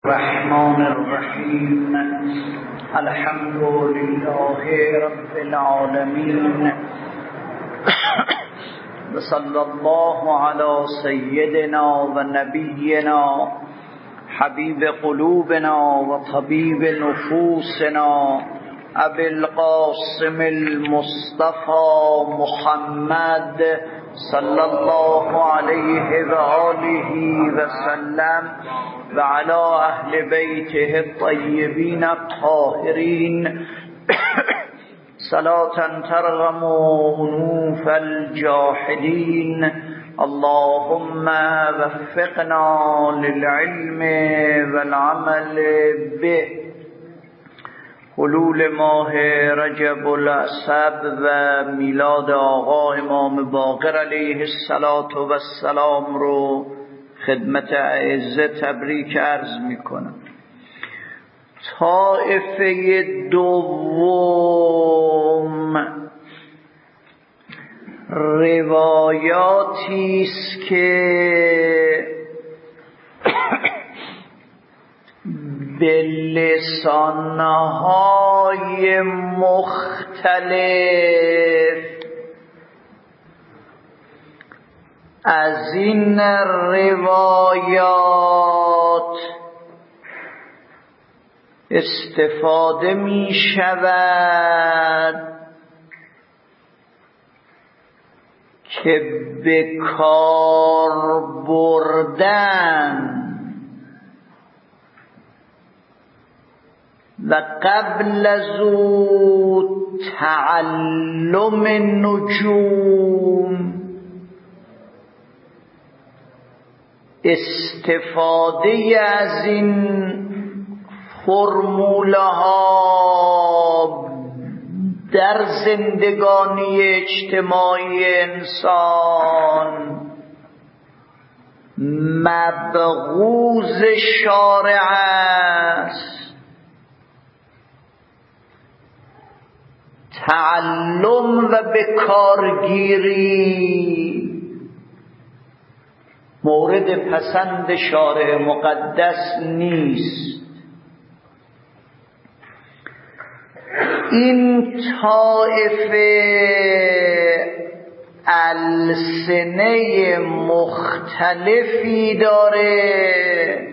الرحمن الرحیم الحمد لله رب العالمین و صلی الله علی سیدنا و نبینا حبیب قلوبنا و طبیب نفوسنا ابی القاسم المصطفى محمد صلی الله علیه و آله و سلم و علی اهل بیته الطیبین الطاهرین صلاة ترغم انوف الجاحدین اللهم وفقنا للعلم والعمل به. حلول ماه رجب الاسد و میلاد آقا امام باقر علیه السلام رو خدمت اعزه تبریک عرض میکنم. طائفه دوم روایاتی است که به لسانهای مختلف از این روایات استفاده می شود که به کار بردن و قبل از او تعلم نجوم استفاده از این فرموله ها در زندگانی اجتماعی انسان مبغوض شارع است. تعلم و بکارگیری مورد پسند شارع مقدس نیست. این طائفه السنه مختلفی داره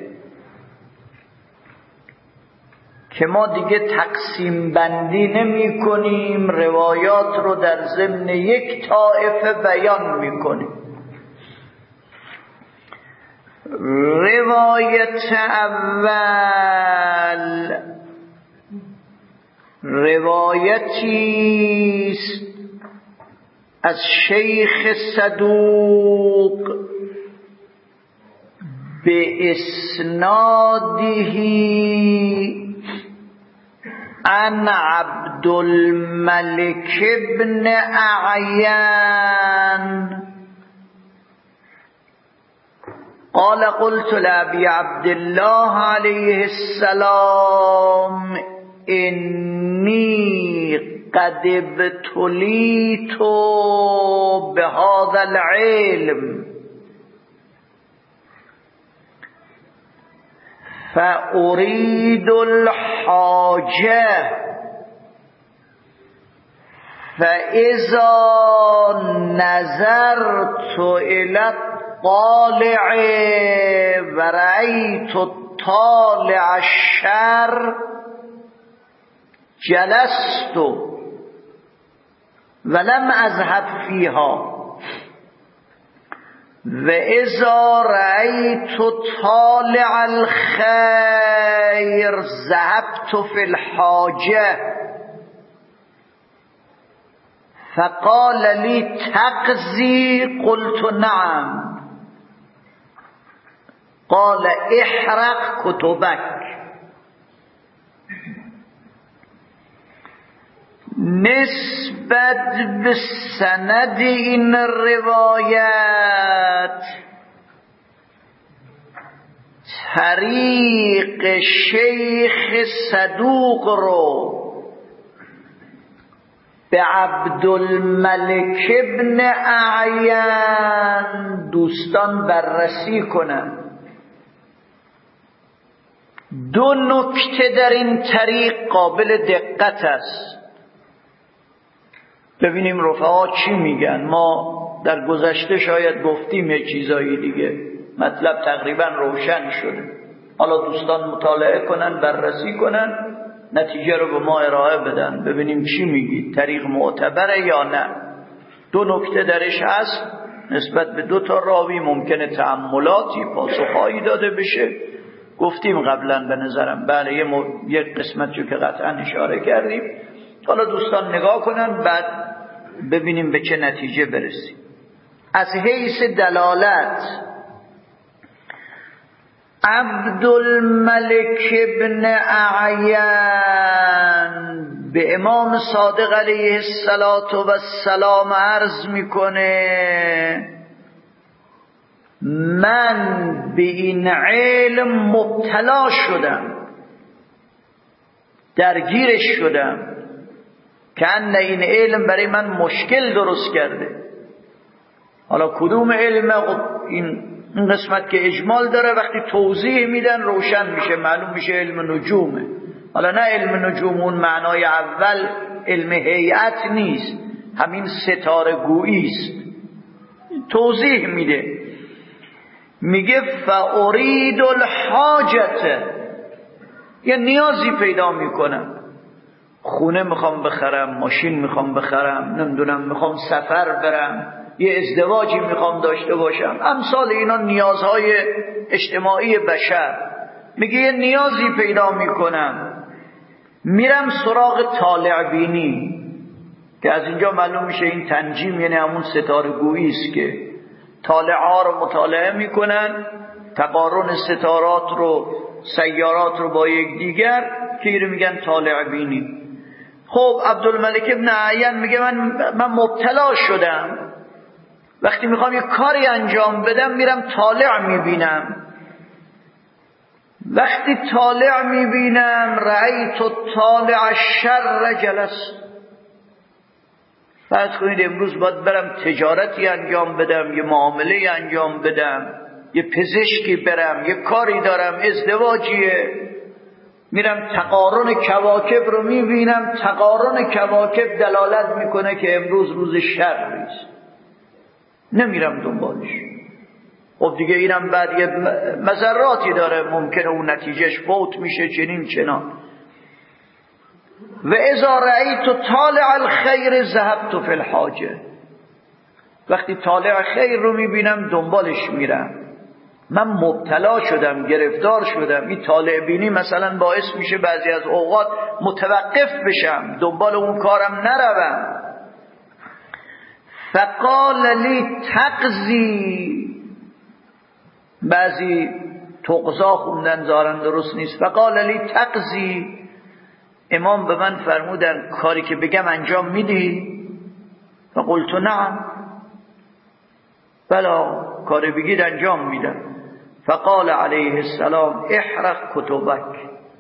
که ما دیگه تقسیم بندی نمی کنیم، روایات رو در ضمن یک طائفه بیان می کنیم. روایت اول روایتی است از شیخ صدوق به اسناده عن عبدالملک بن اعین قال قلت لأبي عبد الله عليه السلام إني قد ابتليت بهذا العلم فأريد الحاجة فإذا نظرت إلى الطالع ورأيت الطالع الشر جلست ولم أذهب فيها وإذا رأيت طالع الخير ذهبت في الحاجة فقال لي تقضي قلت نعم قال احرق كتبك. نسبت به سند این روایت طریق شیخ صدوق رو به عبدالملک ابن اعین دوستان بررسی کنن. دو نکته در این طریق قابل دقت است. ببینیم رفقا چی میگن. ما در گذشته شاید گفتیم یه چیزایی دیگه، مطلب تقریبا روشن شده. حالا دوستان مطالعه کنن، بررسی کنن، نتیجه رو به ما ارائه بدن، ببینیم چی میگی، طریق معتبره یا نه. دو نکته درش هست نسبت به دو تا راوی، ممکنه تأملاتی پاسخهایی داده بشه. گفتیم قبلا به نظرم بله یک قسمتی که قطعا اشاره کردیم. حالا دوستان نگاه کنن بعد ببینیم به چه نتیجه برسیم. از حیث دلالت عبدالملک ابن اعین به امام صادق علیه السلام عرض میکنه من به این علم مبتلا شدم، درگیرش شدم، که ان این علم برای من مشکل درست کرده. حالا کدوم علم؟ این قسمت که اجمال داره وقتی توضیح میدن روشن میشه، معلوم میشه علم نجومه. حالا نه علم نجوم اون معنای اول علم هیئت نیست، همین ستاره گویی است. توضیح میده، میگه فارید الحاجت، یه نیازی پیدا میکنم، خونه میخوام بخرم، ماشین میخوام بخرم، نمیدونم میخوام سفر برم، یه ازدواجی میخوام داشته باشم، امثال اینا نیازهای اجتماعی بشر. میگه یه نیازی پیدا میکنم، میرم سراغ طالع بینی، که از اینجا معلوم میشه این تنجیم یعنی همون ستاره گویی است که طالع‌ها رو مطالعه میکنن، تقارن ستارات رو، سیارات رو با یک دیگر، که اینو میگن طالع بینی. خب عبدالملک ابن اعین میگه من مبتلا شدم، وقتی میخوام یه کاری انجام بدم میرم طالع میبینم. وقتی طالع میبینم رأیت طالع الشر جلس. فرض کنید امروز باید برم تجارتی انجام بدم، یه معامله انجام بدم، یه پزشکی برم، یه کاری دارم، ازدواجیه، میرم تقارن کواکب رو میبینم. تقارن کواکب دلالت میکنه که امروز روز شر نیست، نمیرم دنبالش. خب دیگه اینم بعد یه مضراتی داره، ممکنه اون نتیجهش فوت میشه، چنین چنان. و اذا رأیت طالع الخیر ذهبت فی الحاجه، وقتی طالع خیر رو میبینم دنبالش میرم. من مبتلا شدم، گرفتار شدم. این طالع بینی مثلا باعث میشه بعضی از اوقات متوقف بشم، دنبال اون کارم نروم. فقال لی تقضی، بعضی تقضا خوندن زارن درست نیست. فقال لی تقضی، امام به من فرمودن کاری که بگم انجام میدی؟ فقلت نعم، بلا، کاری بگید انجام میدم. فقال علیه السلام احرق کتبک.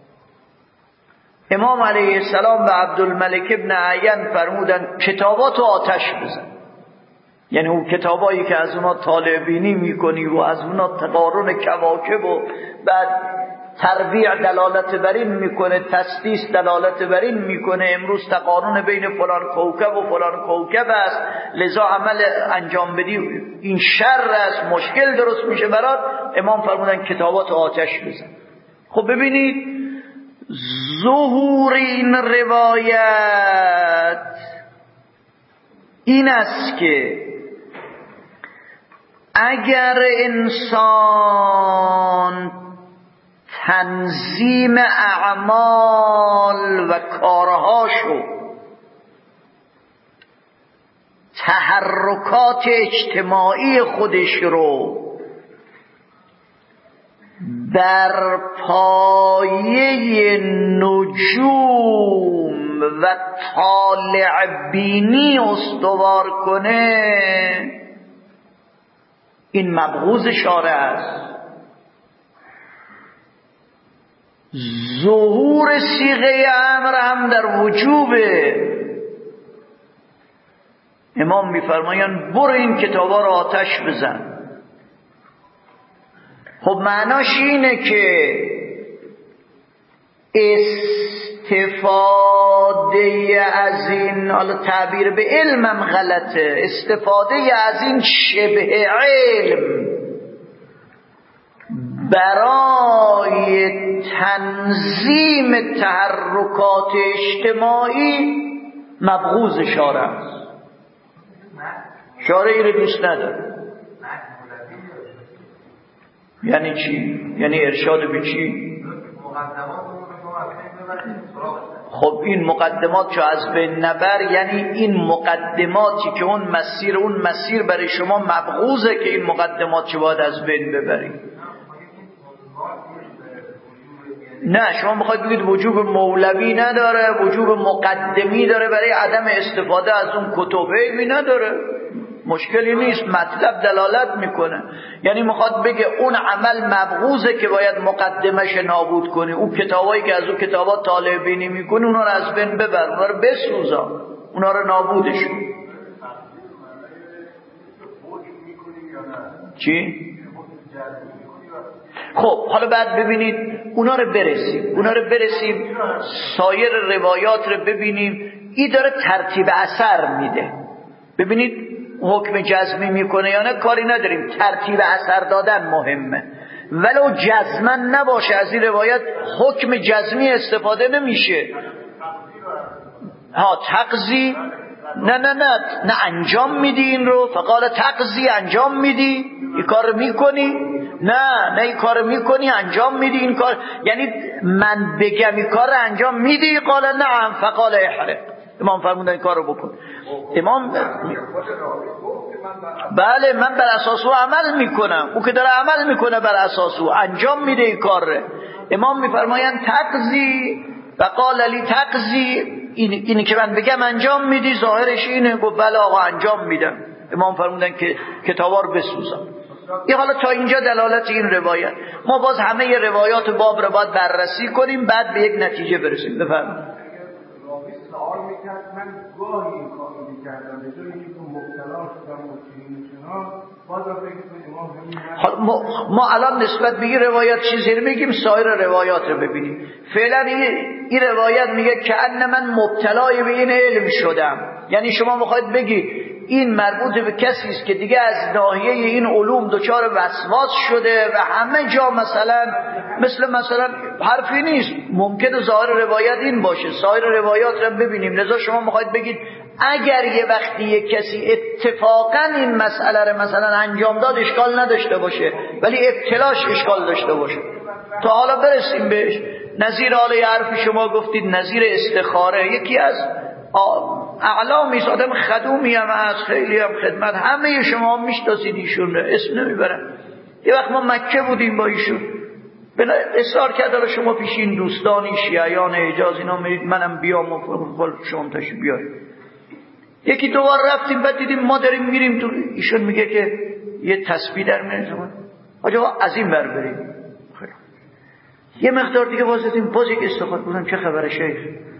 امام علیه السلام به عبدالملک ابن اعین فرمودن کتاباتو آتش بزن. یعنی اون کتابایی که از اونا طالع بینی میکنی و از اونا تقارن کواکب و بعد تربیع دلالت بر این میکنه، تسدیس دلالت بر این میکنه، امروز تقارن بین فلان کوکب و فلان کوکب است، لذا عمل انجام بدی این شر است، مشکل درست میشه برات. امام فرمودن کتابات آتش بزن. خب ببینید ظهور این روایت این است که اگر انسان تنظیم اعمال و کارهاشو، تحرکات اجتماعی خودش رو بر پایه نجوم و طالع بینی استوار کنه، این مبغوض شارع است. ظهور صیغه امر هم در وجوبه. امام میفرمایند برو این کتابا رو آتش بزن. خب معناش اینه که استفاده از این، حالا تعبیر به علمم غلطه، استفاده از این شبه علم برای تنظیم تحرکات اجتماعی مبغوض شارع است. شارع این رو دوست نداره. یعنی چی؟ یعنی ارشاد به چی؟ خب این مقدمات چو از بین نبر، یعنی این مقدماتی که اون مسیر برای شما مبغوضه که این مقدمات چه باید از بین ببرید. نه، شما میخواید بگید وجوب مولوی نداره، وجوب مقدمی داره برای عدم استفاده از اون کتب. علمی نداره، مشکلی نیست، مطلب دلالت میکنه. یعنی میخواد بگه اون عمل مبغوضه که باید مقدمش نابود کنی. اون کتابایی که از اون کتابا طالع بینی میکنی اونا رو از بین ببر، اونا رو بسوزا، اونا رو نابودش کن. چی؟ خب حالا بعد ببینید اونا رو برسیم سایر روایات رو ببینیم. این داره ترتیب اثر میده. ببینید حکم جزمی میکنه یا نه کاری نداریم، ترتیب اثر دادن مهمه. ولو جزما نباشه از این روایت حکم جزمی استفاده نمیشه. تقضی نه انجام میدی این رو، فقال تقضی انجام میدی این کار میکنی، نه این کار میکنی انجام میدی این کار، یعنی من بگم این کار انجام میدی، قال نعم فقال احرق. امام فرمودن این کار رو بکن. امام بله من بر اساس او عمل میکنم، او که داره عمل میکنه بر اساس او انجام میده این کار رو. امام میفرمایند تقضی و قال لی تقضی، اینی که من بگم انجام میدی، ظاهرش اینه. گفت بله آقا انجام میدم. امام فرمودن که کتابا رو بسوزن. این حالا تا اینجا دلالت این روایت. ما باز همه روایات باب رو باید بررسی کنیم، بعد به یک نتیجه برسیم. بفرمایید. سوال میکرد من گاهی این کارو میکردم به جای اینکه مبتلا شدم و بازم فکر کنیم ما الان نسبت به این روایت چیزی میگیم، سایر روایات رو ببینیم. فعلا این روایت میگه که ان من مبتلای به این علم شدم، یعنی شما میخواید بگی این مربوط به کسی است که دیگه از ناحیه این علوم دچار وسواس شده و همه جا مثلا حرفی نیست. ممکنه ظاهر روایت این باشه، سایر روایات رو ببینیم. لذا شما میخواید بگید اگر یه وقتی یک کسی اتفاقا این مسئله رو مثلا انجام داد اشکال نداشته باشه، ولی ابتلاش اشکال داشته باشه. تا حالا برسیم بهش. نظیر حالا یه حرفی شما گفتید، نظیر استخاره، یکی از اعلامیست، آدم خدومی هم هست، خیلی هم خدمت، همه شما میشناسید ایشون رو، اسم نمیبرم. یه وقت ما مکه بودیم با ایشون، اصرار کرد شما پیش این دوستانی شیعیان حجاز اینا میرید، منم بیام و شما تشریف بیارید. یکی دو بار رفتیم، بعد دیدیم ما داریم میریم تو، ایشون میگه که یه تسبیح در میاریم آجا از این بر بریم. یه مقدار دیگه واسطیم باز یک استخاره بودم، چه خبره شیخ؟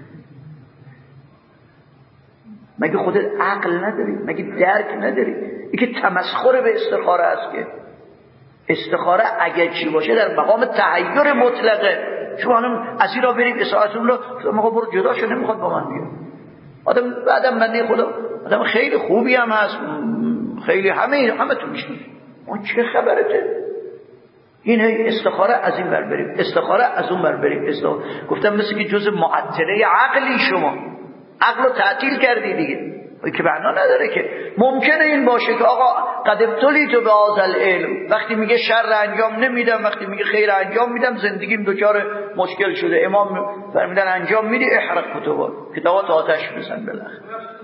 مگه خودت عقل نداری؟ مگه درک نداری؟ این که تمسخر به استخاره است. که استخاره اگر چی باشه در مقام تحیر مطلقه. شما الان از این را بریم اصاعتون رو مقا برو جدا شو، نمیخواد با من بیاد. آدم بنده خدا، آدم خیلی خوبی هم هست، خیلی همه تو میشنید، اون چه خبرته؟ این استخاره از این بر بریم، استخاره از اون بر بریم. گفتم مثل که جز معطله عقلی شما عقل رو تعطیل کردی دیگه. که معنا نداره که ممکنه این باشه که آقا قد ابتلیت بهذا العلم، وقتی میگه شر انجام نمیدم، وقتی میگه خیر انجام میدم، زندگیم دچار مشکل شده. امام فرمودن انجام میدی احرق کتابات آتش بزن بالاخره.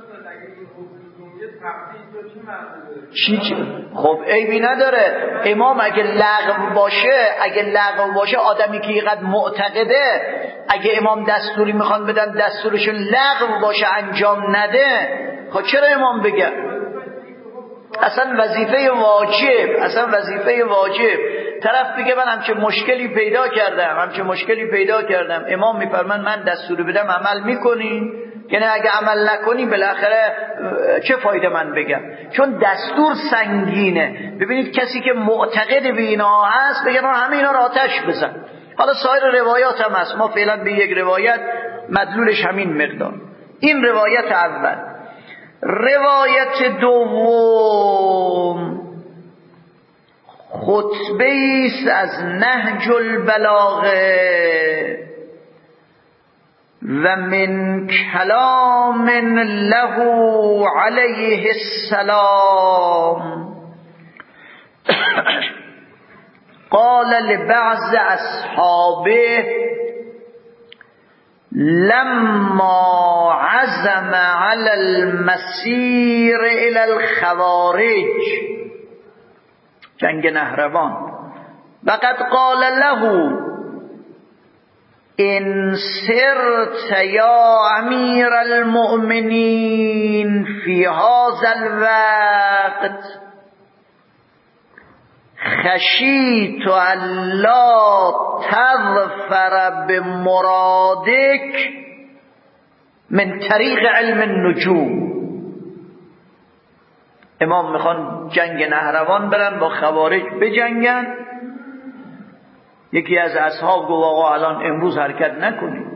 چی؟ خب عیبی نداره. امام اگه لغو باشه آدمی که اینقدر معتقده، اگه امام دستوری میخوان بدن دستورشون لغو باشه انجام نده، خب چرا امام بگه؟ اصلا وظیفه واجب. طرف بگه من همچه مشکلی پیدا کردم، امام میفرمان من دستوری بدم عمل میکنی؟ یعنی اگه عمل نکنی بالاخره چه فایده من بگم؟ چون دستور سنگینه. ببینید کسی که معتقد به اینا هست بگه همه اینا رو آتش بزن. حالا سایر روایات هم هست، ما فعلا به یک روایت مدلولش همین مقدار. این روایت اول. روایت دوم خطبه است از نهج البلاغه و من کلام له علیه السلام قال لبعض اصحابه لما عزم على المسير الى الخوارج، جنگ نهروان، وقد قال له ان سرت یا امیر المؤمنین فی هذا الوقت خشیت الا تظفر بمرادک من طریق علم النجوم. امام میخوان جنگ نهروان برن، با خوارج بجنگن. یکی از اصحاب گفت آقا الان امروز حرکت نکنید،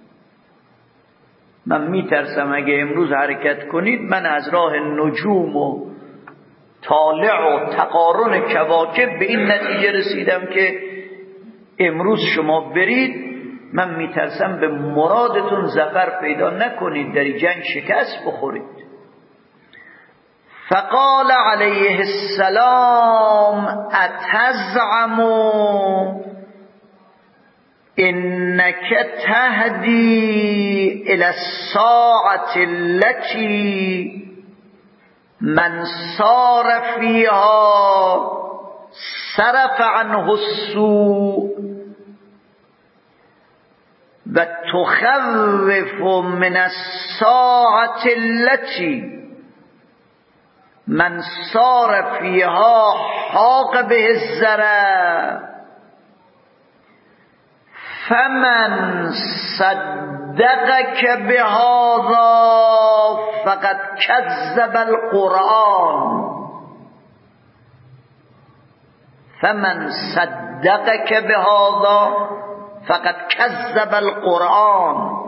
من میترسم اگه امروز حرکت کنید من از راه نجوم و طالع و تقارن کواکب به این نتیجه رسیدم که امروز شما برید من میترسم به مرادتون ظفر پیدا نکنید، در جنگ شکست بخورید. فقال علیه السلام اتزعم انك تهدی الى الساعة التي من سار فيها صرف عنه السوء و تخوف من الساعة التي من سار فيها حاق به الزرع فمن صدقك بهذا فقد كذب القرآن. فمن صدقك بهذا فقد كذب القرآن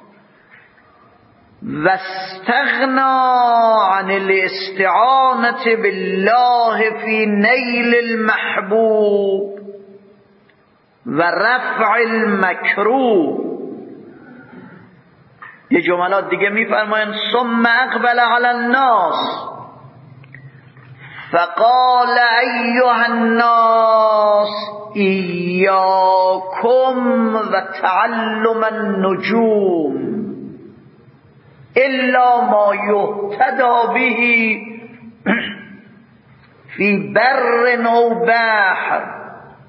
واستغنى عن الاستعانة بالله في نيل المحبوب و رفع المکروه. یه جملات دیگه میفرمایند ثم اقبل علی الناس فقال ایها الناس ایاکم و تعلم النجوم الا ما یهتدی به فی بر او بحر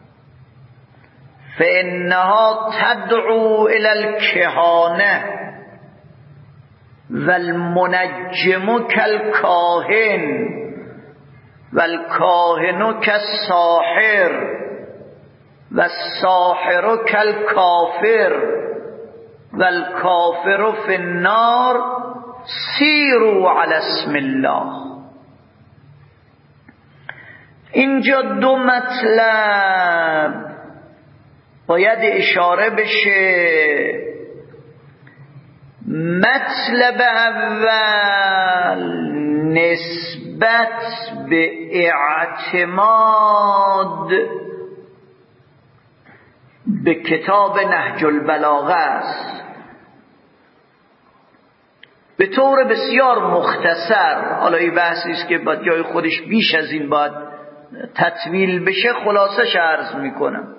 فإنها تدعو إلى الكهانة والمنجم كالكاهن والكاهن كالساحر والساحر كالكافر والكافر في النار سيروا على اسم الله. اینجا دو مطلب باید اشاره بشه. مطلب اول نسبت به اعتماد به کتاب نهج البلاغه است. به طور بسیار مختصر، حالا این بحثی است که باید جای خودش بیش از این باید تطویل بشه، خلاصش عرض میکنم.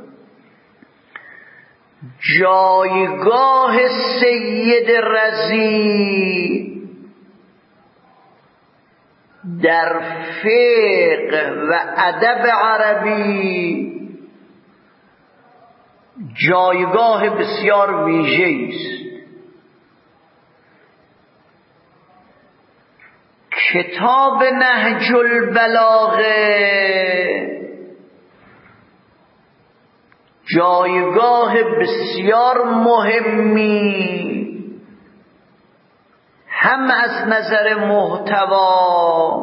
جایگاه سید رضی در فقه و ادب عربی جایگاه بسیار ویژه‌ای است. کتاب نهج البلاغه جایگاه بسیار مهمی هم از نظر محتوا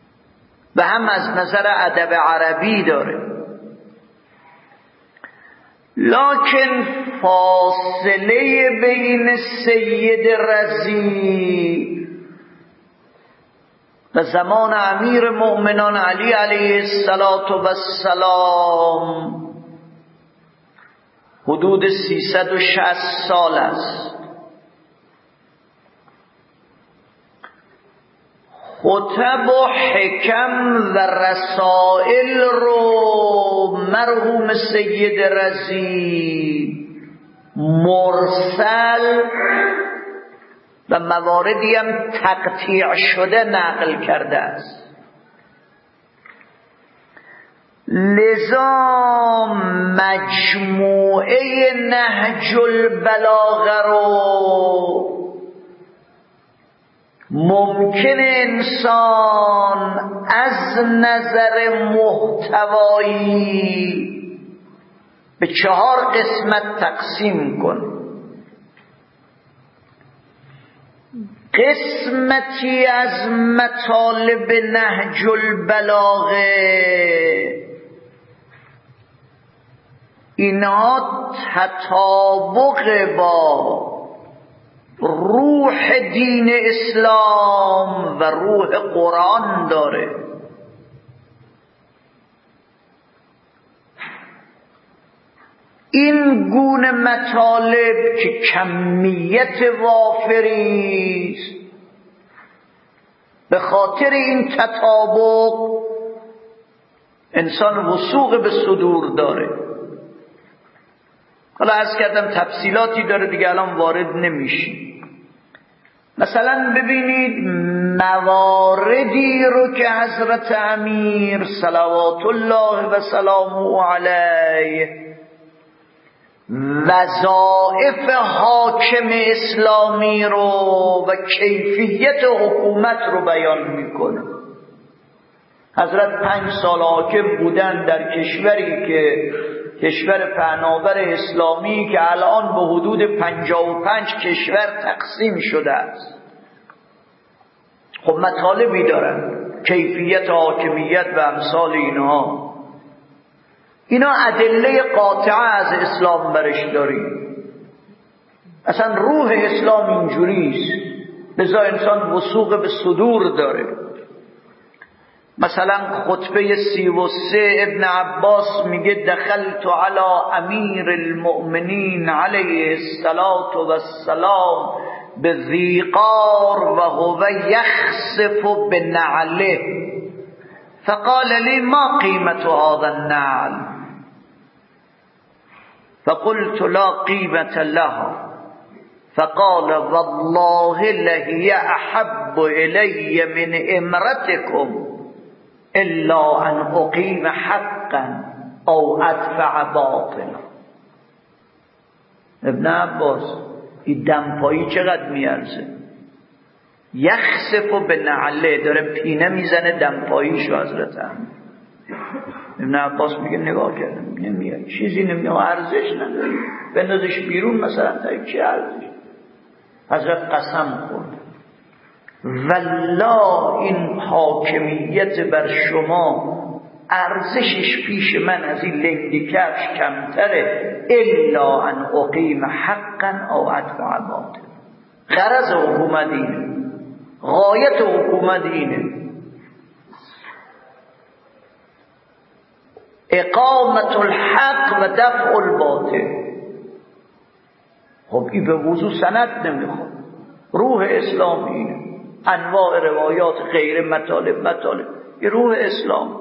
و هم از نظر ادب عربی داره. لکن فاصله بین سید رضی و زمان امیر مؤمنان علی علیه السلام حدود 360 سال است. خطب و حکم و رسائل رو مرحوم سید رضی مرسل و مواردی هم تقطیع شده نقل کرده است. لذا مجموعه نهج البلاغه رو ممکن انسان از نظر محتوایی به 4 قسمت تقسیم کن. قسمتی از مطالب نهج البلاغه اینها تطابق با روح دین اسلام و روح قرآن داره. این گونه مطالب که کمیت وافری است، به خاطر این تطابق انسان وثوق به صدور داره. حالا عرض کردم تفصیلاتی داره دیگه، الان وارد نمیشیم. مثلا ببینید مواردی رو که حضرت امیر صلوات الله و سلامه علیه وظایف حاکم اسلامی رو و کیفیت حکومت رو بیان میکنه. حضرت 5 سال حاکم بودن در کشوری که کشور پهناور اسلامی که الان به حدود 55 کشور تقسیم شده است. خب مطالبی دارن، کیفیت حاکمیت و امثال اینها. اینا ادله قاطعه از اسلام برش داریم. اصلا روح اسلام اینجوریست، لذا انسان وثوق به صدور داره. مثلا خطبه 33 ابن عباس میگه دخلت علی امیر المؤمنین علیه السلام بذیقار و هو یخسف بنعله فقال لی ما قیمت هذا النعل فقلت لا قیمت لها فقال والله لهي احب الی من امرتكم الا ان اقیم حقا او ادفع باطلا. ابن عباس این دمپایی چقدر میارزه؟ یخسف به نعله، داره پینه میزنه دمپاییشو حضرت هم. ابن عباس میگه نگاه کردم نمیاد، چیزی نمیاد، ارزش نداره، بندازش بیرون مثلا تا چه ارزش. حضرت قسم خورد والله این حاکمیت بر شما ارزشش پیش من از این لنگی کفش کمتره الا ان اقیم حقا او ادفع باطل. غرض حکومت اینه، غایت حکومت اینه، اقامت الحق و دفع الباطل. خب این به وضوح سند نمیخواد، روح اسلام اینه، انواع روایات غیر مطالب یه روح اسلام.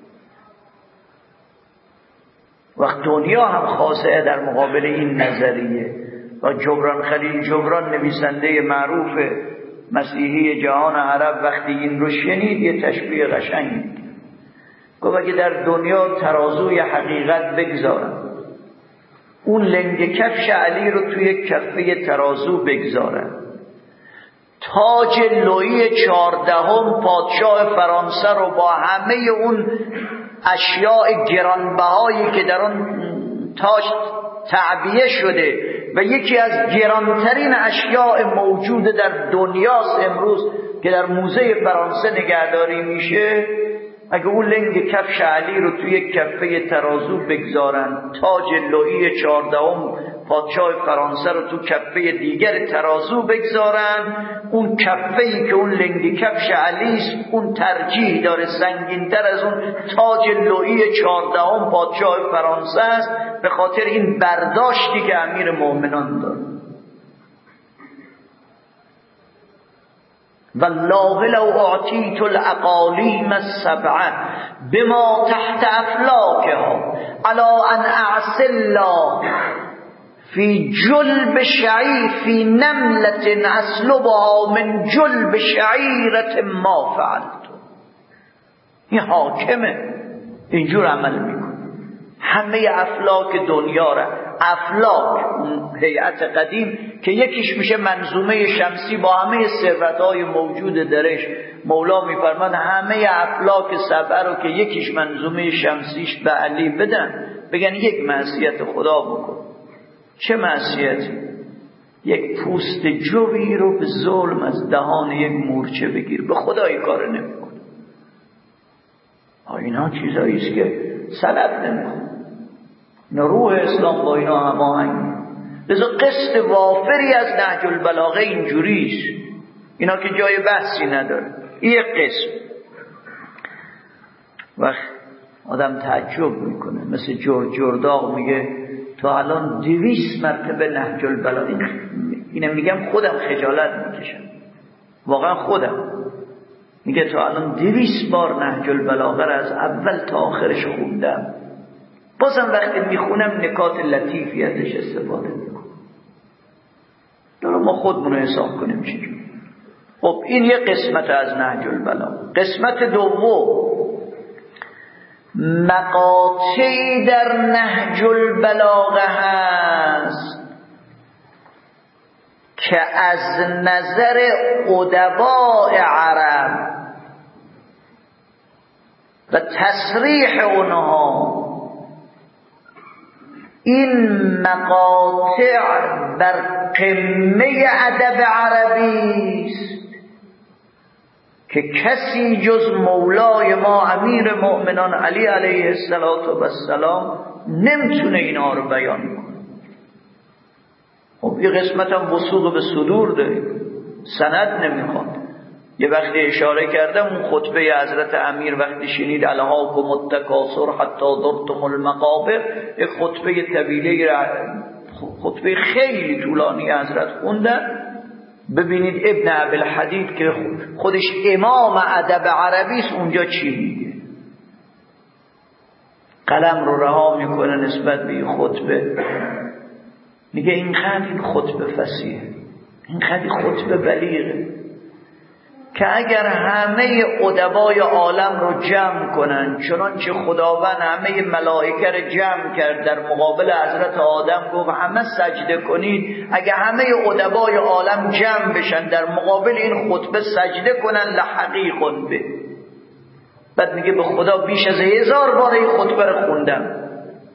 وقت دنیا هم خاصه در مقابل این نظریه. و جبران خلیل جبران نویسنده معروف مسیحی جهان عرب وقتی این رو شنید یه تشبیه قشنگی گفت اگه در دنیا ترازوی حقیقت بگذارن، اون لنگ کفش علی رو توی کفه ترازو بگذارن، تاج لویی 14 پادشاه فرانسه رو با همه اون اشیاء گرانبهایی که در اون تاج تعبیه شده و یکی از گرانترین اشیاء موجود در دنیاست امروز که در موزه فرانسه نگهداری میشه، اگه اون لنگ کفش علی رو توی کفه ترازو بگذارن، تاج لویی 14 پادشاه فرانسه رو تو کفه دیگر ترازو بگذارن، اون کفه‌ای که اون لنگ کفش علی است اون ترجیح داره سنگین‌تر از اون تاج لویی 14 پادشاه فرانسه است، به خاطر این برداشتی که امیر مومنان داره. والله لو اعطیت الاقالیم السبعه بما تحت افلاکها علی ان اعسل فی جلب شعیر فی نملة اسلبها من جلب شعیرة ما فعلت. این حاکمه اینجور عمل میکنه. همه افلاک دنیا را، افلاک اون هیئت قدیم که یکیش میشه منظومه شمسی با همه ثروت‌های موجود درش، مولا میفرماد همه افلاک سبع رو که یکیش منظومه شمسیش به علی بدن، بگن یک معصیت خدا بکن. چه معصیتی؟ یک پوست جوی رو به ظلم از دهان یک مورچه بگیر، به خدای کار نمیکنه. اینا چیزایی است که سلب نمیخواد. روح اسلام با اینا هماهنگ. لذا قسط وافری از نهج البلاغه اینجوریست، اینا که جای بحثی نداره. این قسم وقت آدم تعجب میکنه، مثل جرداغ میگه تا الان 200 مرتبه نهج البلاغه، اینم میگم خودم خجالت میکشم، واقعا خودم میگه تا الان 200 بار نهج البلاغه را از اول تا آخرش خوندم، بازم وقتی میخونم نکات لطیفی ازش استفاده میکنم. دارم ما خودمون رو حساب کنیم چجور. خب این یه قسمت از نهج البلاغه. قسمت دوم، مقاطعی در نهج البلاغه هست که از نظر ادباء عرب و تصریح اونها این مقاطع بر قمه ادب عربی است که کسی جز مولای ما امیر مؤمنان علی علیه السلام نمیتونه اینا رو بیان کنه. خب این قسمت هم وثوق به صدور داریم، سند نمیخواد. یه وقتی اشاره کردم اون خطبه حضرت امیر وقتی شنید الهاکم التکاثر حتی زرتم المقابر، یک خطبه طویله، خطبه خیلی طولانی حضرت خوندن. ببینید ابن ابوالحدید که خودش امام ادب عربی است اونجا چی میگه. قلم رو رها میکنه نسبت به این خطبه، میگه اینقدر این خطبه فصیحه، اینقدر خطبه بلیغه که اگر همه ادبای عالم رو جمع کنن، چنانچه خداوند همه ملائکه رو جمع کرد در مقابل حضرت آدم گفت همه سجده کنید، اگر همه ادبای عالم جمع بشن در مقابل این خطبه سجده کنن لحقیق به، بعد میگه به خدا بیش از 1000 بار این خطبه رو خوندم.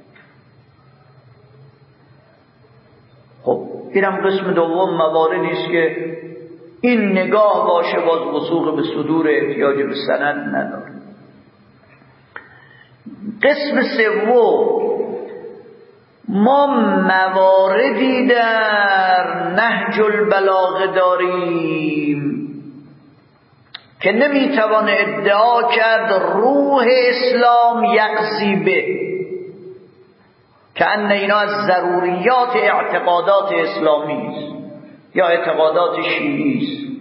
خب اینم قسم دوم مواردی است که این نگاه باشه باز وثوق به صدور، احتیاج به سند نداره. قسم سوم، ما مواردی در نهج البلاغه داریم که نمیتوان ادعا کرد روح اسلام یقضی به، که ان اینا از ضروریات اعتقادات اسلامی است یا اعتقادات شیعی است.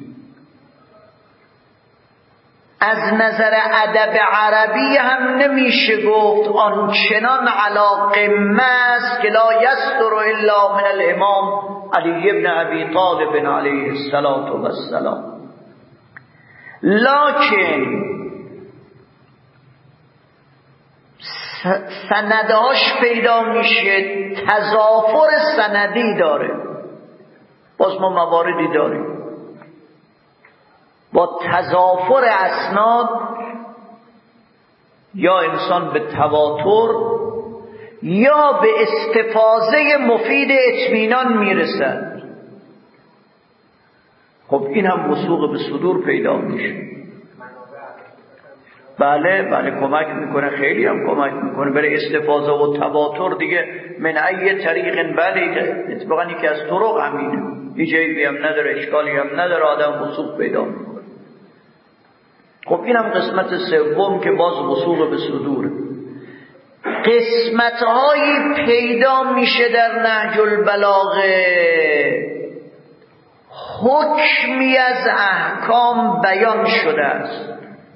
از نظر ادب عربی هم نمیشه گفت آنچنان علی قمه است که لا یصدر الا من الامام علی بن ابی طالب علیه السلام. لکن سندهاش پیدا میشه تضافر سندی داره. باز ما مواردی داریم با تضافر اسناد یا انسان به تواتر یا به استفاضه مفید اطمینان میرسد. خب این هم وثوق به صدور پیدا میشه. بله کمک میکنه، خیلی هم کمک میکنه برای استفاضه و تواتر دیگه. من ای طریق، بله اتفاقا یکی از طرق همینه، هیچ عیبی هم نداره، اشکالی هم نداره، آدم وثوق پیدا میکنه. خب اینم قسمت سوم که باز وثوق به صدوره. قسمت‌هایی پیدا میشه در نهج البلاغه، حکمی از احکام بیان شده است،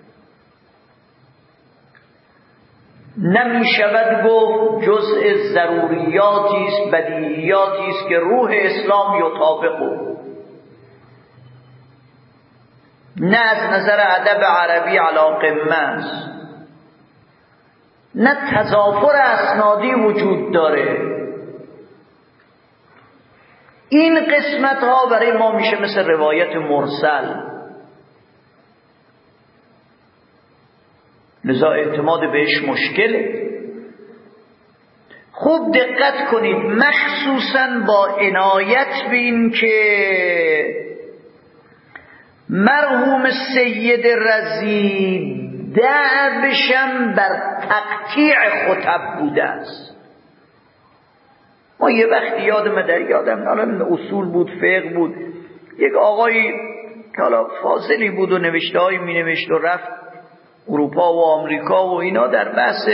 نمیشود گفت جزء ضروریاتی است، بدیهیاتی است که روح اسلام یطابقه. نه از نظر ادب عربی علی قمه است، نه تضافر اسنادی وجود داره. این قسمت ها برای ما میشه مثل روایت مرسل، لذا اعتماد بهش مشکله. خوب دقت کنید، مخصوصا با عنایت به این که مرحوم سید رضی دعوشم بر تقطیع خطب بوده است. ما یه وقتی یادم حالا اصول بود، فقه بود، یک آقایی که حالا فاضلی بود و نوشته هایی می نوشت و رفت اروپا و آمریکا و اینا، در بحث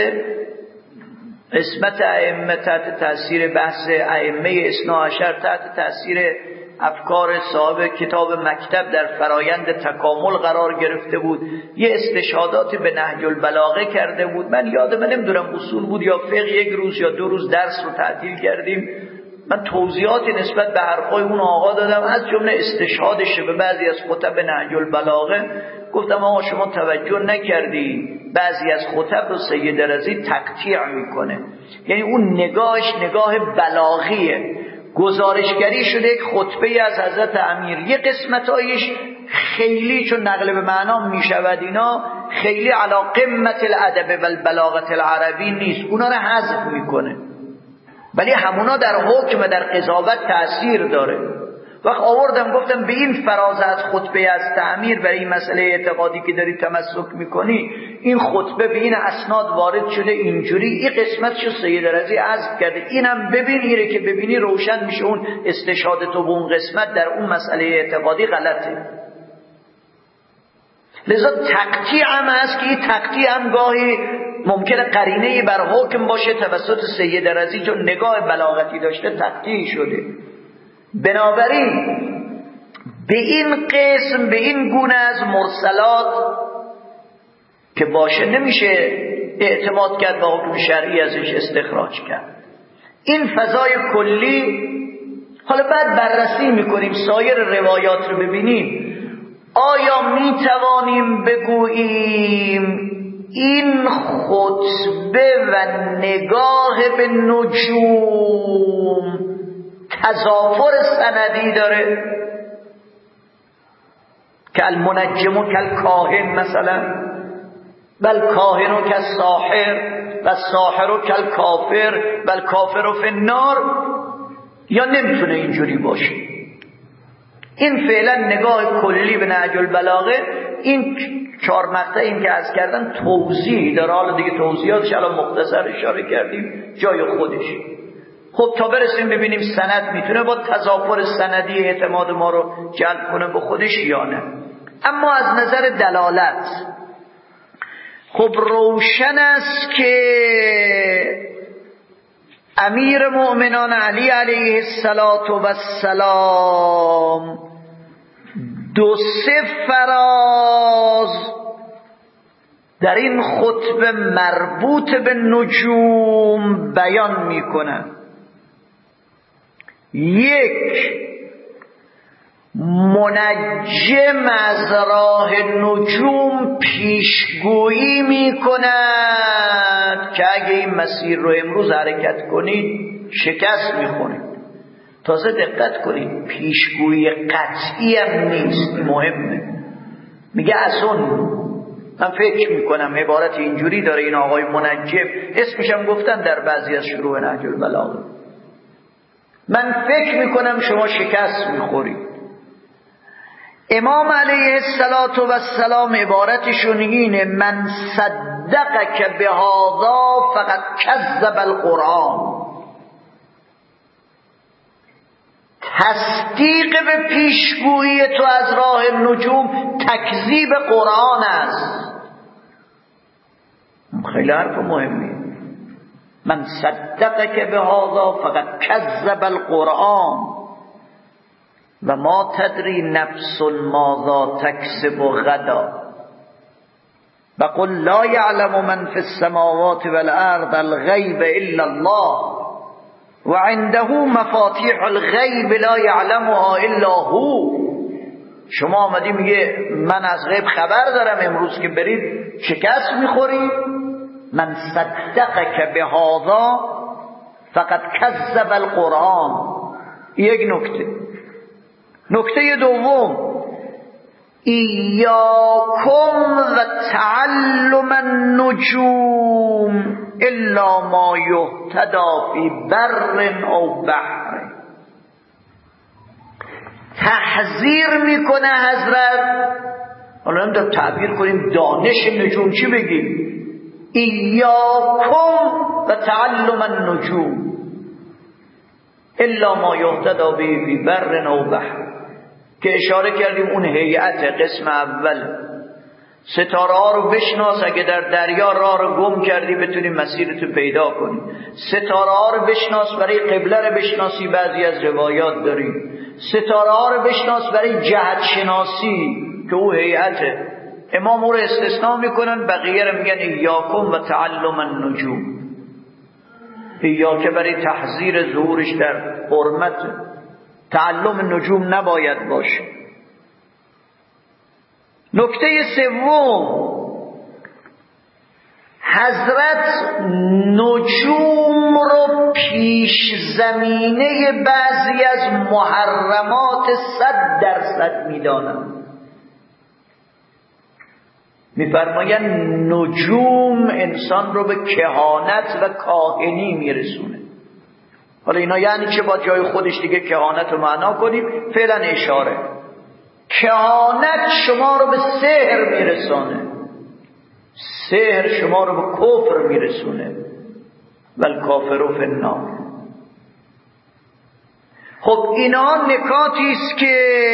قسمت ائمه تحت تاثیر بحث ائمه اثنا عشر تحت تاثیر افکار صاحب کتاب مکتب در فرایند تکامل قرار گرفته بود، یه استشهاداتی به نهج البلاغه کرده بود. من یادم نمیدونم اصول بود یا فقه، یک روز یا 2 روز درس رو تعطیل کردیم، من توضیحاتی نسبت به حرفای اون آقا دادم، از جمله استشهادش به بعضی از خطب نهج البلاغه. گفتم آقا شما توجه نکردی بعضی از خطب رو سید رضی تقطیع میکنه، یعنی اون نگاهش نگاه بلاغیه، گزارشگری شده یک خطبه از حضرت امیر، یه قسمتایش خیلی چون نقل به معنا میشود اینا خیلی علی قمت الادب و البلاغه العربی نیست، اونا رو حذف میکنه، ولی همونا در حکم در قضاوت تأثیر داره. وقت آوردم گفتم به این فراز از خطبه از تعمیر برای این مسئله اعتقادی که داری تمسک میکنی، این خطبه به این اسناد وارد شده اینجوری، این قسمتشو سید رضی حذف کرده، اینم ببین، ایره که ببینی روشن میشه اون استشهاد تو به اون قسمت در اون مسئله اعتقادی غلطه. لذا تقطیع هم هست که این تقطیع هم گاهی ممکنه قرینه‌ای بر حکم باشه توسط سید رضی، چون نگاه بلاغتی داشته تقطیع شده. بنابراین به این قسم، به این گونه از مرسلات که باشه نمیشه اعتماد کرد و حکم شرعی ازش استخراج کرد. این فضای کلی. حالا بعد بررسی میکنیم سایر روایات رو ببینیم، آیا میتوانیم بگوییم این خطبه و نگاه به نجوم تضافر سندی داره که المنجم و کالکاهن مثلا، بل کاهن و کالساحر و ساحر و کالکافر بل کافر و فی النار، یا نمیتونه اینجوری باشه؟ این فعلا نگاه کلی به نهج البلاغه. این 4 مقطع این که عرض کردن توضیح داره، حالا دیگه توضیحاتش الان مختصر اشاره کردیم جای خودش. خب تا برسیم ببینیم سند میتونه با تضافر سندی اعتماد ما رو جلب کنه به خودش یا نه. اما از نظر دلالت خب روشن است که امیر مؤمنان علی علیه السلام 2-3 فراز در این خطبه مربوط به نجوم بیان میکنن. 1 منجم از راه نجوم پیشگویی میکند که اگه این مسیر رو امروز حرکت کنید شکست میخورید. تازه دقت کنید، پیشگویی قطعی هم نیست، مهمه. میگه اصلا من فکر میکنم عبارت اینجوری داره این آقای منجم، اسمشم گفتن در بعضی از شروع نهج البلاغه، من فکر میکنم شما شکست میخورید. امام علیه السلام عبارتشون اینه: من صدقک بهذا فقد کذب القرآن. تصدیق به پیشگویی تو از راه نجوم تکذیب قرآن است. خیلی حرف مهمی. من صدقک بهذا فقد کذب القرآن و ما تدری نفس ماذا تکسب غدا و قل لا یعلم من فی السماوات والارض الغیب الا الله و عنده مفاتیح الغیب لا یعلمها الا هو. شما آمدی میگه من از غیب خبر دارم، امروز که برید شکست میخورید. من صدقک بهذا فقد کذب القرآن. یک نکته. نکته دوم: ایاکم و تعلم النجوم الا ما یهتدی فی بر او بحر. تحذیر میکنه حضرت، حالا نمیدونم تعبیر کنیم دانش نجوم چی بگیم. ایاکم و تعلم النجوم الا ما یهتدی فی بر او بحر، که اشاره کردیم اون هیئت قسم اول. ستاره ها رو بشناس، اگه در دریا راه رو گم کردی بتونی مسیرتو پیدا کنی. ستاره ها رو بشناس برای قبله رو بشناسی، بعضی از روایات داریم. ستاره ها رو بشناس برای جهت شناسی که او هیئته. امام او رو استثناء میکنن، بقیه رو میگن ایاکم و تعلم النجوم. ایاکه برای تحذیر ظهورش در حرمت، تعلم نجوم نباید باشه. نکته سوم: حضرت نجوم رو پیش زمینه بعضی از محرمات 100% میدانند. میفرمایند نجوم انسان رو به کهانت و کاهنی میرسونه. حالا اینا یعنی چه؟ با جای خودش دیگه کهانت رو معنا کنیم، فعلا اشاره. کهانت شما رو به سحر میرسونه، سحر شما رو به کفر میرسونه. والکافر فی النار. خب اینا نکاتی است که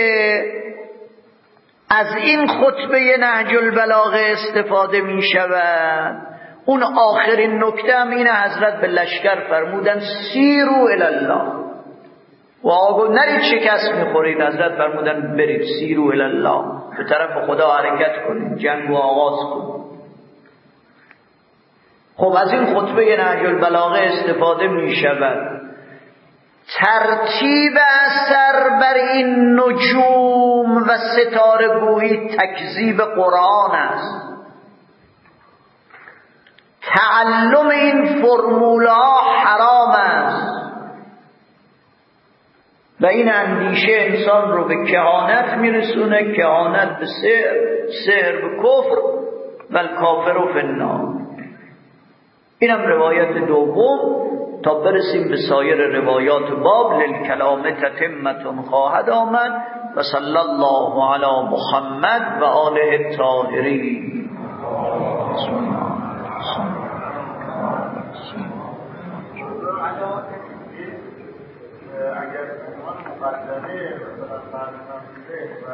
از این خطبه نهج البلاغه استفاده می شود. اون آخرین نکته هم اینه: حضرت به لشکر فرمودن سیرو الی الله، و آگو نرید شکست میخورید. حضرت فرمودن برید سیرو الی الله، به طرف خدا حرکت کنید، جنگ و آغاز کنید. خب از این خطبه نهج البلاغه استفاده می شود. ترتیب اثر بر این نجوم و ستاره گویی تکذیب قرآن است. تعلم این فرموله حرام است و این اندیشه انسان رو به کهانت میرسونه، کهانت به سحر، سحر به کفر، و الکافر فی النار. اینم روایت دوم. تا برسیم به سایر روایات باب. للکلام تتمة خواهد آمد. و صلی الله علی محمد و آله الطاهرین. اگر عنوان مقدمه مثلا فرضاً و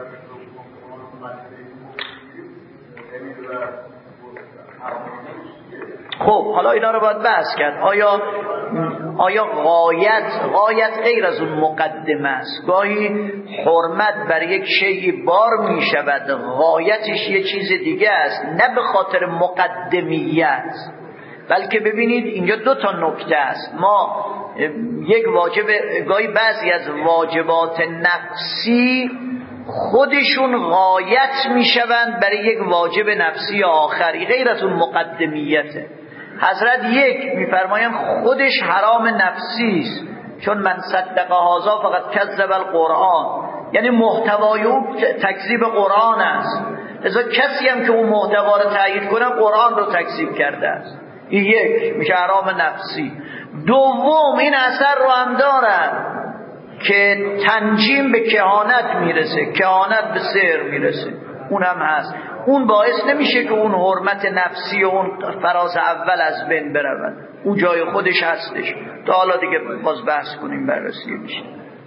خب حالا اینا رو باید بحث کرد. آیا غایت غیر از اون مقدمه است؟ گاهی حرمت بر یک شیء بار می شود، غایتش یه چیز دیگه است، نه به خاطر مقدمیت، بلکه ببینید اینجا دو تا نکته است. ما یک واجب، گاهی بعضی از واجبات نفسی خودشون غایت میشوند برای یک واجب نفسی آخری غیر از اون مقدمیته. حضرت یک میفرمایند خودش حرام نفسی است، چون من صدق هذا فقط کذب القرآن، یعنی محتوای او تکذیب قرآن است. لذا کسی هم که اون محتوا رو تایید کنه قرآن رو تکذیب کرده است. این یک میشه حرام نفسی. دوم این اثر رو هم دارد که تنجیم به کهانت میرسه، کهانت به سحر میرسه، اون هم هست. اون باعث نمیشه که اون حرمت نفسی و اون فراز اول از بین برود، اون جای خودش هستش. تا حالا دیگه باز بحث کنیم، بررسی میشه.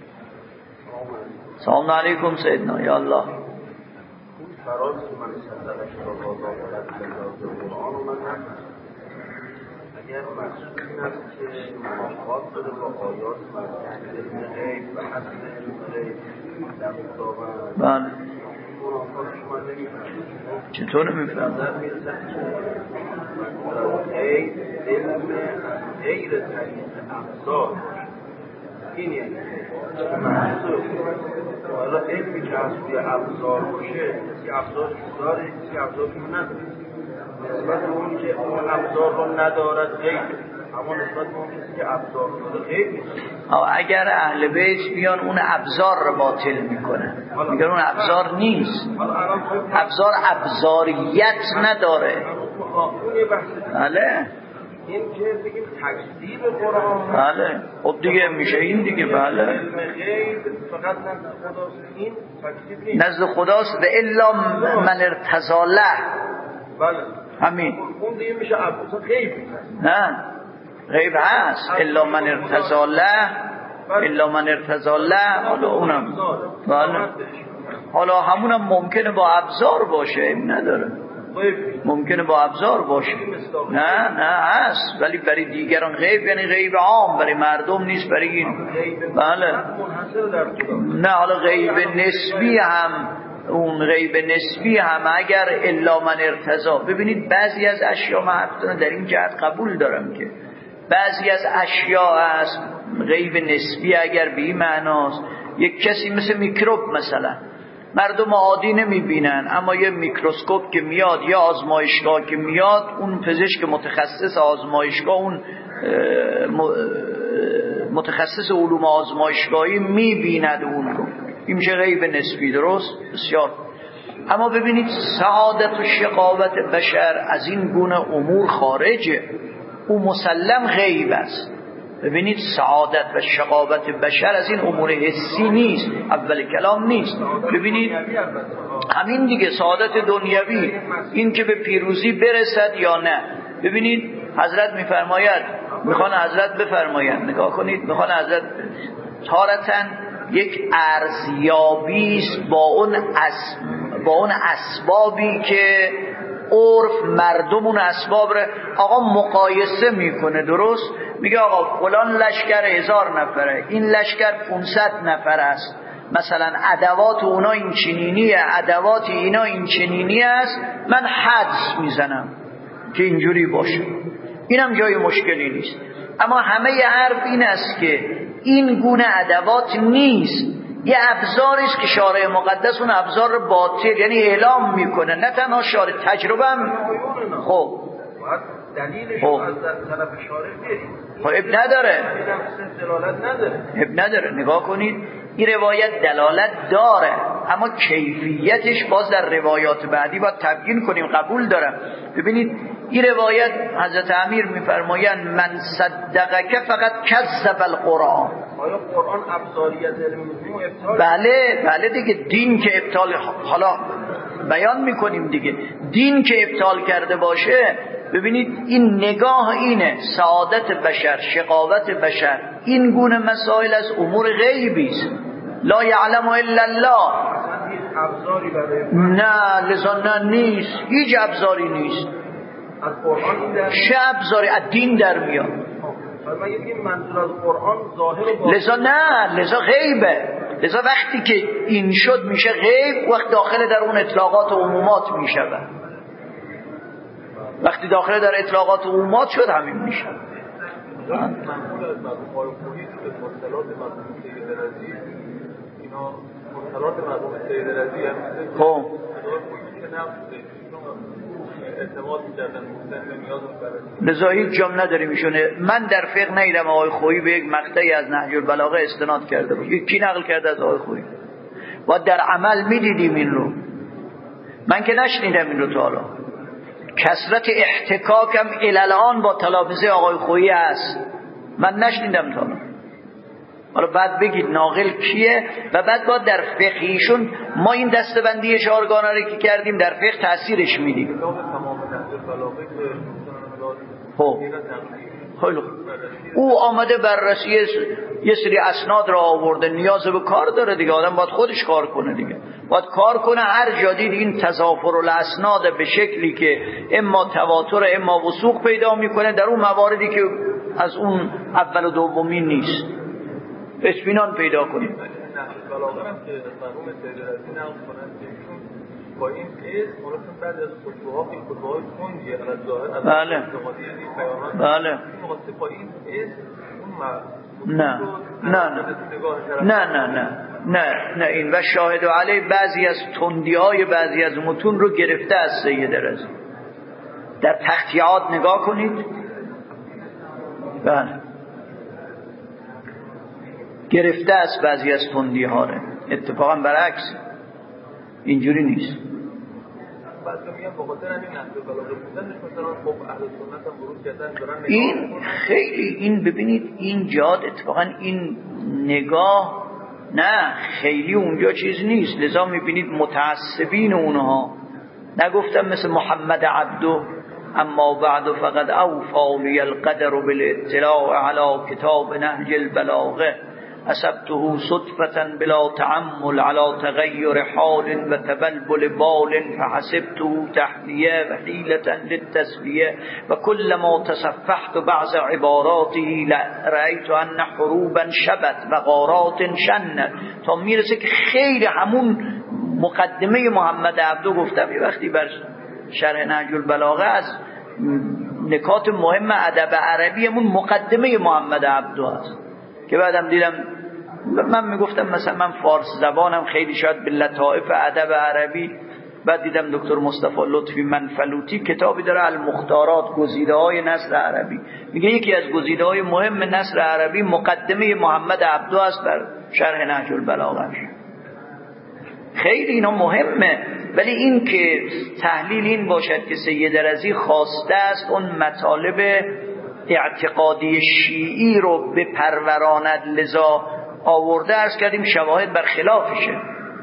سلام علیکم سیدنا. یا الله. فراز من صدقش را بازار ولد قرآن اومد، اگر مقصود این است که منافات بده با آیات مربوط به غیب و حد غیب در خداوند، بله. منافاتش من نمیفهمم. چطور نمیفهمم؟ نظر میرسد که غیب علم غیر طریق ابصار باشه. این یعنی محصول حالا علمی که از روی ابزار باشه، کسی ابزارش داره، کسی ابزارش نداره. نسبت به اونی که اون ابزار رو ندارد غیب، اما نسبت به اون کسی که ابزار رو داره غیب نیست. اگر اهل بیت بیان اون ابزار رو باطل میکنن، میگن اون ابزار نیست، ابزار ابزاریت نداره. اون یه بحثه. بله این که بگیم تکذیب قرآن، بله خب دیگه میشه این دیگه. بله غیب فقط نزد خداست، این تکذیب نیست، نزد خداست. و الا من ارتضی له. بله همین اون دیگه میشه ابزار غیب. نه غیب هست، الا من ارتضی له، الا من ارتضی له. حالا اونم بله، حالا همونم ممکنه با ابزار باشه، این نداره، ممکنه با ابزار باشه. نه هست، ولی برای دیگران غیب یعنی غیب عام، برای مردم نیست، برای این. بله نه، حالا غیب نسبی هم، اون غیب نسبی هم اگر الا من ارتضی. ببینید بعضی از اشیاء من در این جهت قبول دارم که بعضی از اشیاء هست غیب نسبی اگر به این معناست. یک کسی مثل میکروب مثلا مردم عادی نمیبینن، اما یه میکروسکوپ که میاد یا آزمایشگاه که میاد، اون پزشک متخصص آزمایشگاه، اون متخصص علوم آزمایشگاهی میبیند اون رو. این میشه غیب نسبی. درست؟ بسیار. اما ببینید سعادت و شقاوت بشر از این گونه امور خارجه، او مسلم غیب است. ببینید سعادت و شقاوت بشر از این امور حسی نیست، اول کلام نیست. ببینید همین دیگه، سعادت دنیوی، این که به پیروزی برسد یا نه. ببینید حضرت میفرماید، میخوان حضرت بفرماید، نگاه کنید، میخوان حضرت تارتن یک ارزیابی است با اون اسبابی که عرف مردم اون اسباب رو آقا مقایسه میکنه. درست؟ میگه آقا فلان لشکر 1000 نفره، این لشکر 500 نفر است، مثلا ادوات اونا این چنینیه، ادوات اینا این چنینی است، من حدس میزنم که اینجوری باشه. اینم جای مشکلی نیست. اما همه حرف این است که این گونه ادوات نیست، یه ابزاری است که شارع مقدس اون ابزار رو باطل یعنی اعلام میکنه، نه تنها شارع، تجربه هم. خب دلیلش از طرف شارع بریم، خب اب نداره، دلالت نداره، اب نداره. نگاه کنید این روایت دلالت داره، اما کیفیتش باز در روایات بعدی باید تبیین کنیم. قبول دارم. ببینید این روایت حضرت امیر میفرمایند من صدقک فقط کذب القرآن. آیا قرآن ابزاریت علم و ابطال؟ بله دیگه، دین که ابطال، حالا بیان میکنیم دیگه، دین که ابطال کرده باشه. ببینید این نگاه اینه، سعادت بشر، شقاوت بشر، این گونه مسائل از امور غیبی است، لا یعلم الا الله. ابزاری برای نه لذا نیست، هیچ ابزاری نیست. از قرآن این در چه ابزاری از دین در میاد؟ ما میگیم منظور از قرآن ظاهر و باطن. لذا غیبه. لذا وقتی که این شد میشه غیب، وقت داخل در اون اطلاقات و عمومات میشه. وقتی داخل در اطلاقات و عمومات شد همین میشه. منقول از مرحوم خویی که مصطلحات مرحوم سید رضی، اینا مصطلحات مرحوم سید رضی هم خب اعتماد می‌کردن مسلم نیاز لذا هیچ جام نداریم ایشونه. من در فقه نیدم آقای خویی به یک مقطعی از نهج البلاغه استناد کرده باشه. کی نقل کرده از آقای خویی؟ و در عمل میدیدیم این رو. من که نشنیدم این رو تا حالا. کثرت احتکاکم الان با تلامذه آقای خویی است، من نشنیدم تا حالا. حالا بعد بگید ناقل کیه و بعد با در فقهیشون ما این دستبندی چهارگانه رو که کردیم در فقه تأثیرش میدیم. خب خیلی او آمده بررسی یه سری اسناد را آورده، نیاز به کار داره دیگه، آدم باید خودش کار کنه دیگه، باید کار کنه. هر جا دید این تضافر الاسناد به شکلی که اما تواتر اما وثوق پیدا میکنه، در اون مواردی که از اون اول و دومی نیست اطمینان پیدا کنیم. با این اسم مورد بعد از خطبه‌ها این خطبه‌های کندی از ظاهر از بله بله با این اسم نه نه نه نه نه نه نه این و شاهد علی بعضی از تندی‌های بعضی از متون رو گرفته از سید رضی. در تختیعات نگاه کنید، بله گرفته از بعضی از تندی‌ها رو. اتفاقا برعکس اینجوری نیست. این خیلی این ببینید این جاد اتفاقا این نگاه نه خیلی اونجا چیز نیست، لذا میبینید متعصبین اونها نگفتم مثل محمد عبدو اما بعد فقد اوفا لی القدر بالاطلاع علی کتاب نهج البلاغه اصبته صدفة بلا تعمل على تغير حال و تبلبل بال فحسبته تحلیه و حیلة للتسلیه و كل ما تصفحت بعض عباراته رأيت ان حروبا شبت و غارات شنت، تا میرسه که خیلی همون مقدمه محمد عبدو گفتم یه وقتی بر شرح نهج البلاغه از نکات مهم ادب عربی همون مقدمه محمد عبدو هست که بعدم دیدم من میگفتم مثلا من فارس زبانم خیلی شاید به لطائف ادب عربی، بعد دیدم دکتر مصطفی لطفی منفلوطی کتابی داره المختارات گزیده‌های نثر عربی، میگه یکی از گزیده‌های مهم نثر عربی مقدمه محمد عبدو است بر شرح نهج البلاغه. خیلی اینا مهمه، ولی این که تحلیل این باشد که سید رضی خواسته است اون مطالب اعتقادی شیعی رو بپروراند، لذا آورده ارز کردیم شواهد بر خلافشه.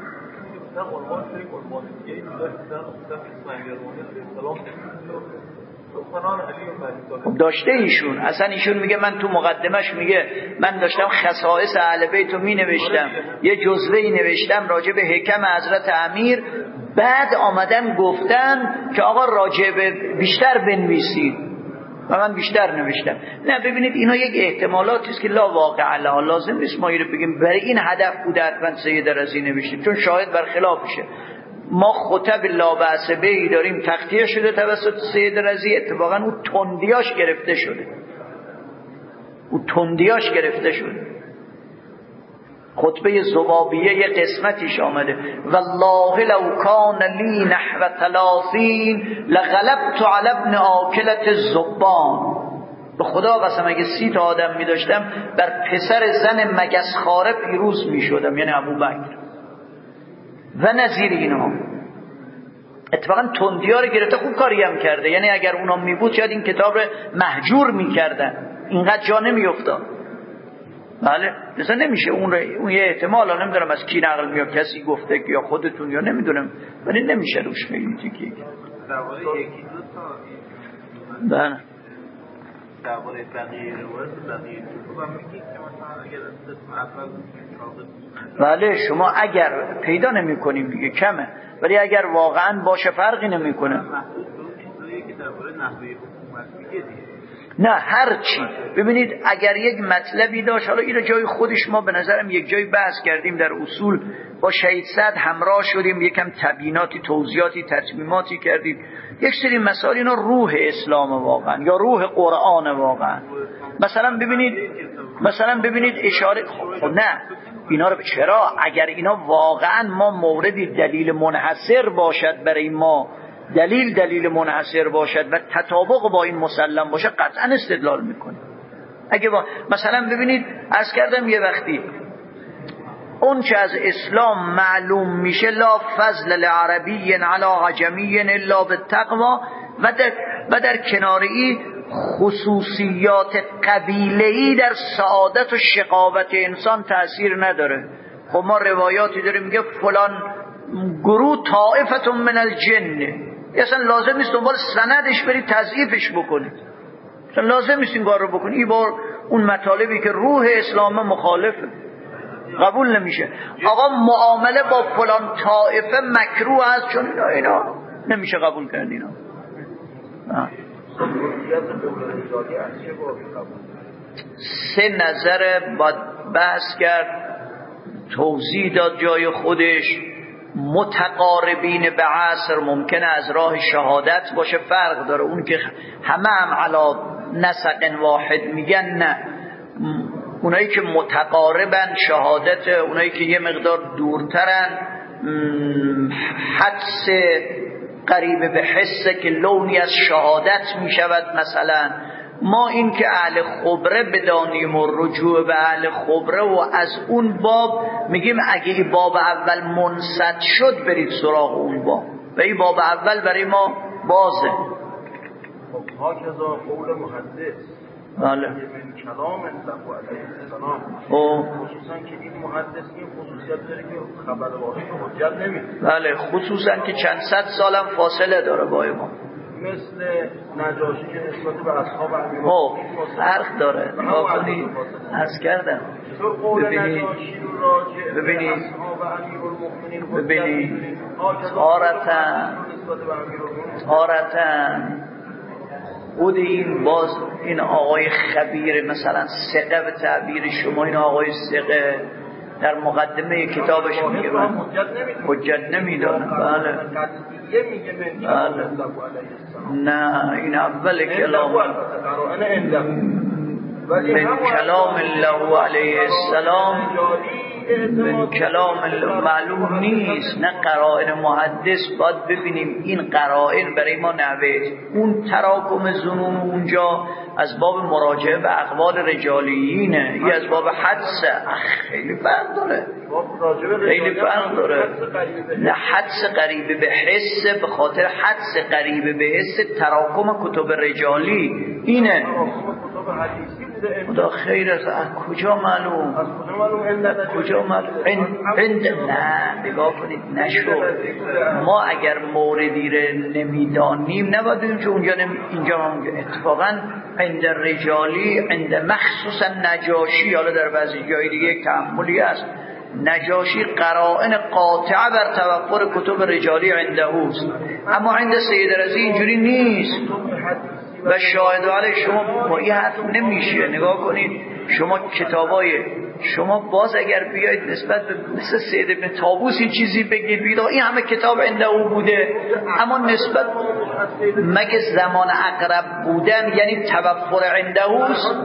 داشته ایشون اصلا ایشون میگه من تو مقدمش میگه من داشتم خصائص اهل بیت رو می نوشتم، یه جزوه‌ای نوشتم راجع به حکم حضرت امیر، بعد آمدن گفتن که آقا راجع به بیشتر بنویسید و من بیشتر نوشتم. نه ببینید اینا یک احتمالاتی است که لا واقع لها، لازم نیست ما اینو بگیم برای این هدف بوده حتما سید رضی نوشتیم، چون شاهد بر خلافشه. ما خطب لا بأس به داریم تخطیه شده توسط سید رضی، اتفاقا او تندیاش گرفته شده، او تندیاش گرفته شده. خطبه زبابیه یه قسمتیش آمده والله لو کان لی نحو 30 لغلبت علی ابن آکلة الزبان، به خدا قسم اگه 30 تا آدم می داشتم بر پسر زن مگسخواره پیروز می شدم، یعنی ابوبکر و نظیر اینها. اتفاقا تندیا رو گرفته، خوب کاری هم کرده، یعنی اگر اونا می بود شاید این کتاب رو محجور می کردن، اینقدر جا نمی افتاد. بله مثلا نمیشه اون یه احتمال نمیدونم از کی نقل میاد، کسی گفته یا خودتون یا نمیدونم، ولی نمیشه روش خیلی تیکی. درباره یکی دو تا بله درباره بقیه روایت بقیه تو میگی که مثلا اگر اول بله شما اگر پیدا نمی‌کنیم دیگه کمه، ولی اگر واقعا باشه فرقی نمی‌کنه. که درباره نحوه حکومت میگه دیگه نه هر چی. ببینید اگر یک مطلبی داشت، حالا اینو جای خودش ما به نظرم یک جای بحث کردیم در اصول، با شهید صد همراه شدیم، یکم تبییناتی توضیحاتی تتمیماتی کردیم، یک سری مسائل اینا روح اسلام واقعا یا روح قرآن واقعا. مثلا ببینید اشاره نه اینا رو چرا اگر اینا واقعا ما موردی دلیل منحصر باشد برای ما، دلیل منحصر باشد و تطابق با این مسلم باشه، قطعا استدلال میکنه. اگه مثلا ببینید عرض کردم یه وقتی اون چه از اسلام معلوم میشه لا فضل لعربی علی عجمی الا بالتقوا، و در کناری خصوصیات قبیله‌ای در سعادت و شقاوت انسان تأثیر نداره. خب ما روایاتی داریم میگه فلان گروه طائفة من الجن، اصلا لازم نیست دنبال سندش برید تضعیفش بکنید، اصلا لازم نیست این کار رو بکنید. این بار اون مطالبی که روح اسلام مخالفه قبول نمیشه. آقا معامله با فلان طائفه مکروه است چون اینا نمیشه قبول کرد. اینا سه نظر باید بحث کرد، توضیح داد جای خودش. متقاربین به عصر ممکنه از راه شهادت باشه، فرق داره. اون که همه هم علا نسق واحد میگن نه، اونایی که متقاربن شهادت، اونایی که یه مقدار دورترن حدس قریب به حسه که لونی از شهادت میشود. مثلا ما این که اهل خبره بدانیم و رجوع به اهل خبره و از اون باب میگیم اگه این باب اول منسد شد برید سراغ اون باب و این باب اول برای ما بازه. ها کذا قول محدث بله من کلام الله علیه السلام، خصوصا که این محدث این خصوصیت داره که خبر واحد حجت نمیده. بله خصوصا که چند صد سالم فاصله داره با ما، مثل نجاشی که نسبت به اصحاب امیر فرق داره. واقعی عرض کردم ببینید تارتن خود این باز این آقای خبیر مثلا ثقه به تعبیر شما، این آقای ثقه در مقدمه کتابش میگه من حجت نمیدانم. بله نه این اول کلام من کلام الله علیه السلام، من کلام الله معلوم نیست. نه قرائن محدث باید ببینیم این قرائن برای ما نوشت. اون تراکم ظنون اونجا از باب مراجعه به اقوال رجالیینه، این از باب حدس. خیلی فرق داره، خیلی فرق داره. نه حدس قریب به حس، به خاطر حدس قریب به حس تراکم کتب رجالی اینه. خدا خیر از کجا معلوم؟ کجا معلوم؟ نه نگاه کنید نشو. ما اگر موردی رو نمیدانیم نباید بگیم که اونجا اینجا اونجا. اتفاقا عند رجالی، عند مخصوصا نجاشی، حالا در بعضی جای دیگه یک تأملی است، نجاشی قرائن قاطعه بر توفر کتب رجالی عنده است، اما عند سید رضی اینجوری نیست. و شاهد علی شما با این حرف نمیشه. نگاه کنید شما کتابای شما باز اگر بیاید نسبت به مثل سید ابن طاووس این چیزی بگید این همه کتاب عنده او بوده، اما نسبت مگه زمان اقرب بودن یعنی توفر عنده اوست؟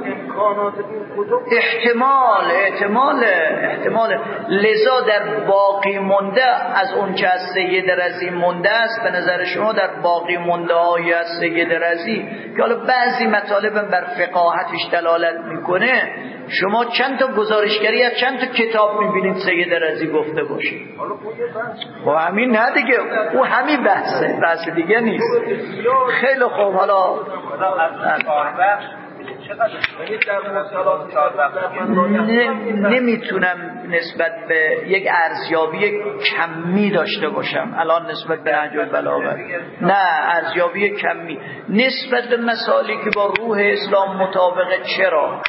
احتمال لذا در باقی مونده از اون که از سید رضی مونده است، به نظر شما در باقی مونده های از سید رضی که حالا بعضی مطالب بر فقاهتش دلالت میکنه، شما چند تا گزارشگری از چند تا کتاب میبینید سید رضی گفته باشه. و همین نه دیگه، او همین بحثه، بحث دیگه نیست. خیلی خوب. حالا نمیتونم نسبت به یک ارزیابی کمی داشته باشم الان نسبت به نهج البلاغه. نه ارزیابی کمی نسبت به مسائلی که با روح اسلام مطابقه. چرا؟